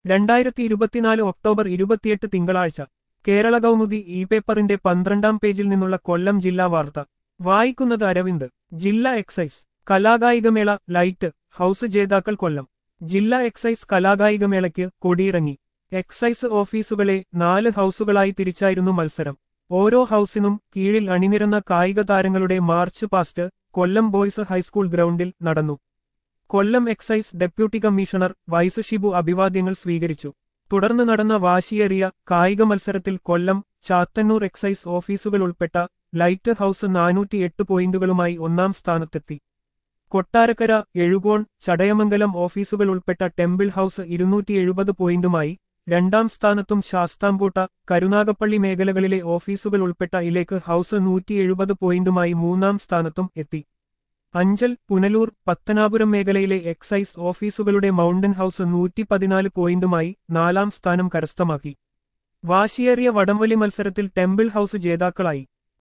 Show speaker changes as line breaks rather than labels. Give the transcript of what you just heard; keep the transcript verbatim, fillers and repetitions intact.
രണ്ടായിരത്തി ഇരുപത്തിനാല് ഒക്ടോബർ ഇരുപത്തിയെട്ട് തിങ്കളാഴ്ച കേരള കൗമുദി ഇ പേപ്പറിന്റെ പന്ത്രണ്ടാം പേജിൽ നിന്നുള്ള കൊല്ലം ജില്ലാ വാർത്ത വായിക്കുന്നത് അരവിന്ദ്. ജില്ലാ എക്സൈസ് കലാകായികമേള ലൈറ്റ് ഹൌസ് ജേതാക്കൾ കൊല്ലം. ജില്ലാ എക്സൈസ് കലാകായികമേളയ്ക്ക് കൊടിയിറങ്ങി. എക്സൈസ് ഓഫീസുകളെ നാല് ഹൌസുകളായി തിരിച്ചായിരുന്നു മത്സരം. ഓരോ ഹൌസിനും കീഴിൽ അണിനിരന്ന കായിക താരങ്ങളുടെ march past Kollam boys high school ഗ്രൗണ്ടിൽ നടന്നു. കൊല്ലം എക്സൈസ് ഡെപ്യൂട്ടി കമ്മീഷണർ വൈസ് ഷിബു അഭിവാദ്യങ്ങൾ സ്വീകരിച്ചു. തുടർന്ന് നടന്ന വാശിയേറിയ കായിക മത്സരത്തിൽ കൊല്ലം, ചാത്തന്നൂർ എക്സൈസ് ഓഫീസുകൾ ഉൾപ്പെട്ട ലൈറ്റ് ഹൌസ് നാനൂറ്റിയെട്ട് പോയിന്റുകളുമായി ഒന്നാം സ്ഥാനത്തെത്തി. കൊട്ടാരക്കര, എഴുകോൺ, ചടയമംഗലം ഓഫീസുകൾ ഉൾപ്പെട്ട ടെമ്പിൾ ഹൌസ് ഇരുന്നൂറ്റി എഴുപത് പോയിന്റുമായി രണ്ടാം സ്ഥാനത്തും ശാസ്താംകോട്ട, കരുനാഗപ്പള്ളി മേഖലകളിലെ ഓഫീസുകൾ ഉൾപ്പെട്ട ഇലേക്ക് ഹൌസ് നൂറ്റി എഴുപത് പോയിന്റുമായി മൂന്നാം സ്ഥാനത്തും എത്തി. അഞ്ചൽ, പുനലൂർ, പത്തനാപുരം മേഖലയിലെ എക്സൈസ് ഓഫീസുകളുടെ മൗണ്ടൻ ഹൌസ് നൂറ്റി പതിനാല് പോയിന്റുമായി നാലാം സ്ഥാനം കരസ്ഥമാക്കി. വാശിയേറിയ വടംവലി മത്സരത്തിൽ ടെമ്പിൾ ഹൌസ് ജേതാക്കളായി.